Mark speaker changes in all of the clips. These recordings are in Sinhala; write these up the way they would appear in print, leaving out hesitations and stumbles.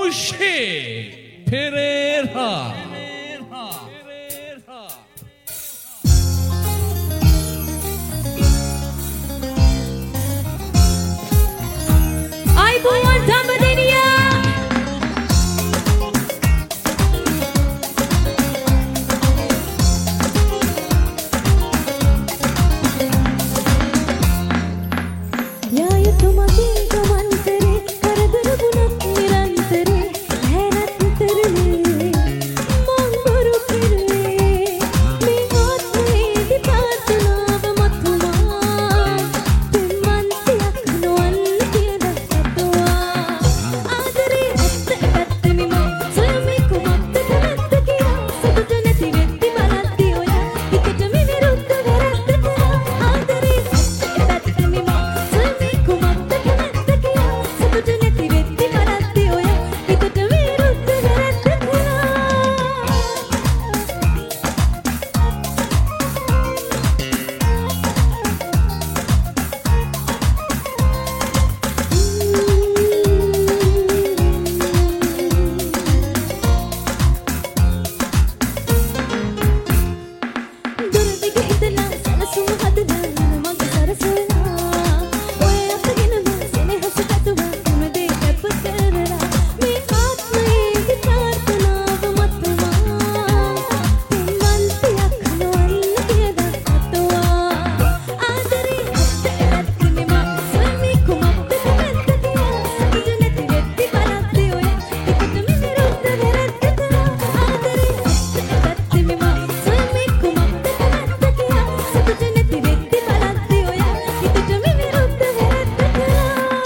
Speaker 1: Che Pereira.
Speaker 2: Ayubowan Dambadeniya. Yaya tumaki gaman kare karadar bunak nirantere हैरत तरले मंगरू फिरले मैं हाथ में दिपात नाव मथुमा पिम्मंती अखनो अन्तियदा सतुआ आदरे अत्त अत्तमिमा स्वयं को मत धरत किया सतुज नथी वेत्ति मलत्ति ओया हितට මිවිරුද්ධ වැරද්ද කළා ආදරේ අත්ත අත්තමිमा स्वयं को मत धरत किया सतुज नथी वेत्ति මලත්ති ओया හිතට විරුද්ධ වැරද්ද කළා දුරදිග ඉඳලා සලසුම හදලා මග සරසලා ඔය අපගෙනම සෙනෙහස කතුවා හැමදේ කැප කරලා මේ ආත්මයේ ප්‍රාර්ථනාව මතුමා පින්වන්තියක් නොවන්න කියලා සතුවා ආදරේ ඇත්ත ඇත්තෙමම ස්වමි කුමක්ද කැමැත්ත කියා සතුට නැති වෙත්ති බලද්දි ඔය හිතට මිවිරුද්ධ වැරද්ද කළා ආදරේ ඇත්ත ඇත්තෙමම ස්වමි කුමක්ද කැමැත්ත කියා සතුට නැති වෙත්ති බලද්දි ඔය හිතට මිවිරුද්ධ වැරද්ද කළා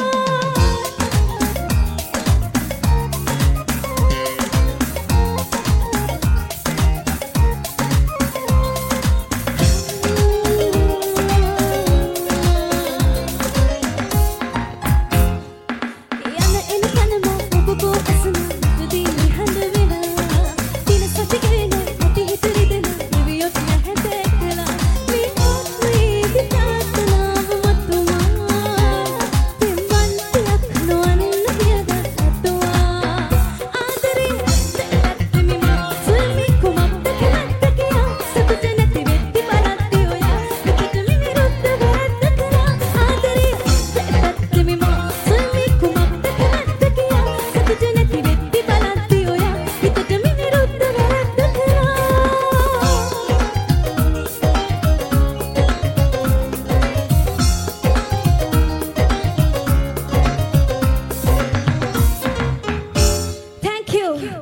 Speaker 2: යන එන තනම ඔබ බෝ අසන මුදදී හඳ වෙලා දින සතිගෙන ඇති හිත රිදෙන නිවියොත් නැහැ දැකලා මේ ආත්මයේ ප්‍රාර්ථනාව මතුමා පින්වන්තියක් නොවන්න කියලා සතුවා ආදරේ ඇත්ත ඇත්තෙමිම ස්වමි කුමක්ද කැමැත්ත කියා සතුට නැති වෙත්ති බලද්දි ඔයා හිතට මිවිරුද්ධ වැරද්ද කළා ආදරේ ඇත්ත ඇත්තෙමිම ස්වමි කුමක්ද කැමැත්ත කියා සතුට නැති වෙත්ති බලද්දි ඔයා හිතට මිවිරුද්ධ වැරද්ද කළා Thank you.